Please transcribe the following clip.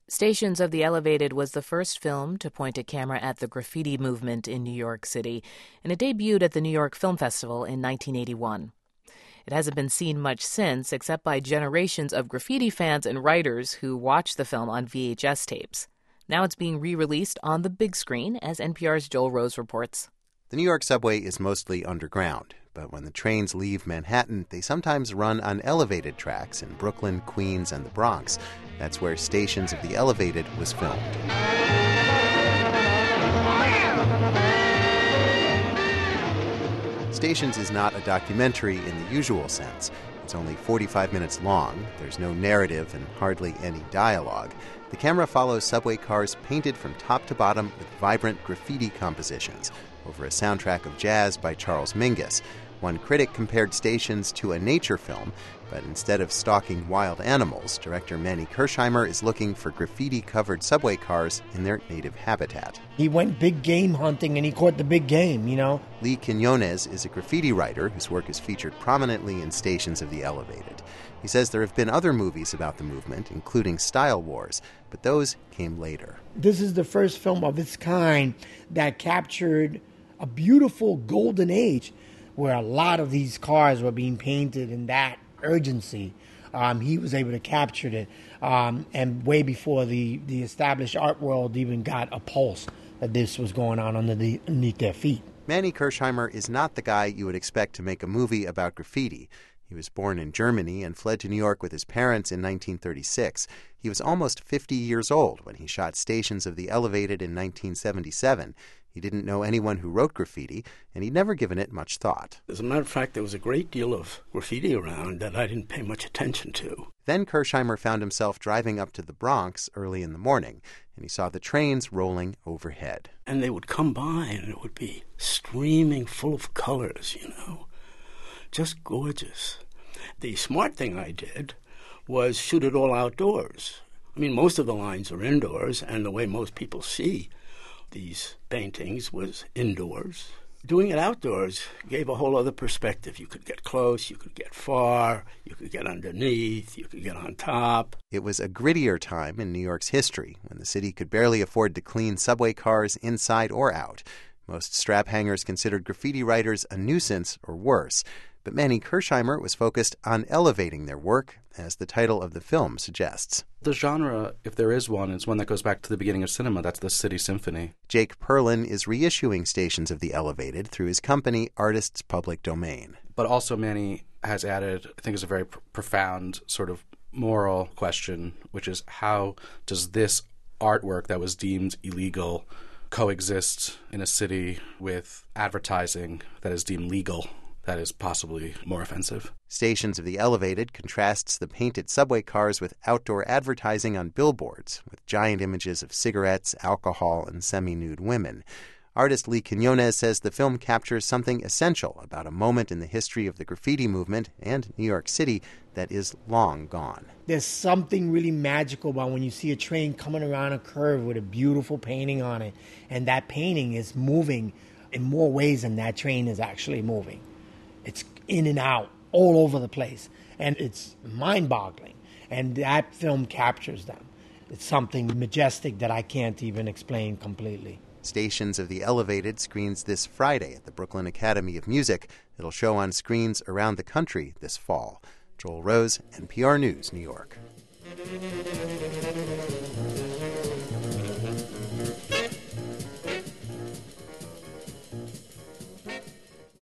Stations of the Elevated was the first film to point a camera at the graffiti movement in New York City, and it debuted at the New York Film Festival in 1981. It hasn't been seen much since, except by generations of graffiti fans and writers who watched the film on VHS tapes. Now it's being re-released on the big screen, as NPR's Joel Rose reports. The New York subway is mostly underground, but when the trains leave Manhattan, they sometimes run on elevated tracks in Brooklyn, Queens, and the Bronx. That's where Stations of the Elevated was filmed. Stations is not a documentary in the usual sense. It's only 45 minutes long. There's no narrative and hardly any dialogue. The camera follows subway cars painted from top to bottom with vibrant graffiti compositions over a soundtrack of jazz by Charles Mingus. One critic compared Stations to a nature film, but instead of stalking wild animals, director Manny Kirsheimer is looking for graffiti-covered subway cars in their native habitat. He went big game hunting and he caught the big game, Lee Quinones is a graffiti writer whose work is featured prominently in Stations of the Elevated. He says there have been other movies about the movement, including Style Wars, but those came later. This is the first film of its kind that captured a beautiful golden age where a lot of these cars were being painted in that urgency. He was able to capture it, and way before the established art world even got a pulse that this was going on underneath their feet. Manny Kirsheimer is not the guy you would expect to make a movie about graffiti. He was born in Germany and fled to New York with his parents in 1936. He was almost 50 years old when he shot Stations of the Elevated in 1977. He didn't know anyone who wrote graffiti, and he'd never given it much thought. As a matter of fact, there was a great deal of graffiti around that I didn't pay much attention to. Then Kirsheimer found himself driving up to the Bronx early in the morning, and he saw the trains rolling overhead. And they would come by, and it would be streaming full of colors, just gorgeous. The smart thing I did was shoot it all outdoors. Most of the lines are indoors, and the way most people see these paintings was indoors. Doing it outdoors gave a whole other perspective. You could get close, you could get far, you could get underneath, you could get on top. It was a grittier time in New York's history when the city could barely afford to clean subway cars inside or out. Most strap hangers considered graffiti writers a nuisance or worse. But Manny Kirsheimer was focused on elevating their work, as the title of the film suggests. The genre, if there is one, is one that goes back to the beginning of cinema. That's the City Symphony. Jake Perlin is reissuing Stations of the Elevated through his company, Artists Public Domain. But also Manny has added, I think is a very profound sort of moral question, which is how does this artwork that was deemed illegal coexist in a city with advertising that is deemed legal? That is possibly more offensive. Stations of the Elevated contrasts the painted subway cars with outdoor advertising on billboards, with giant images of cigarettes, alcohol, and semi-nude women. Artist Lee Quinones says the film captures something essential about a moment in the history of the graffiti movement and New York City that is long gone. There's something really magical about when you see a train coming around a curve with a beautiful painting on it, and that painting is moving in more ways than that train is actually moving. It's in and out, all over the place, and it's mind-boggling. And that film captures them. It's something majestic that I can't even explain completely. Stations of the Elevated screens this Friday at the Brooklyn Academy of Music. It'll show on screens around the country this fall. Joel Rose, NPR News, New York.